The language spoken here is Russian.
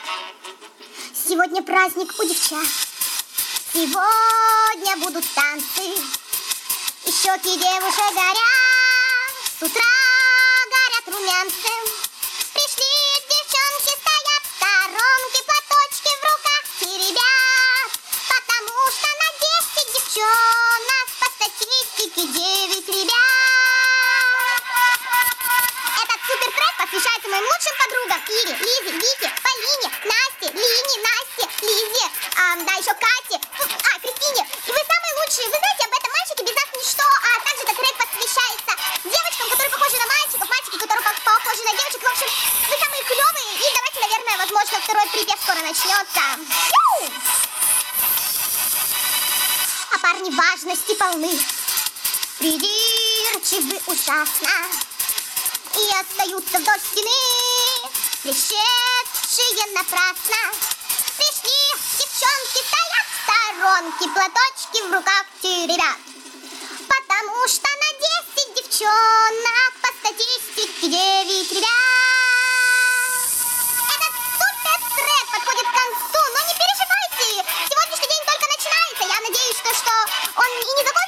Сегодня праздник у девчат. Сегодня будут танцы. И щеки девушек горят. С утра горят румянцем. Пришли девчонки, стоят в сторонке, платочки в руках теребят. Потому что на 10 девчонок по статистике 9 ребят. Этот супертрек посвящается моим лучшим подругам: Ире, Лизе, Вике, Полине, Насте, Лине, Насте, Лизе, да еще Кате, Кристине. И вы самые лучшие. Вы знаете, об этом мальчике без нас ничто. А также этот трек посвящается девочкам, которые похожи на мальчиков, мальчики, которые похожи на девочек. В общем, вы самые клевые. И давайте, наверное, возможно, второй припев скоро начнется. А парни важности полны, придирчивы ужасно, и остаются вдоль стены, пришедшие напрасно. Пришли девчонки, стоят в сторонке, платочки в руках теребят. Потому что на 10 девчонок по статистике 9 ребят. Этот супер трек подходит к концу, но не переживайте, сегодняшний день только начинается. Я надеюсь, что он и не закончится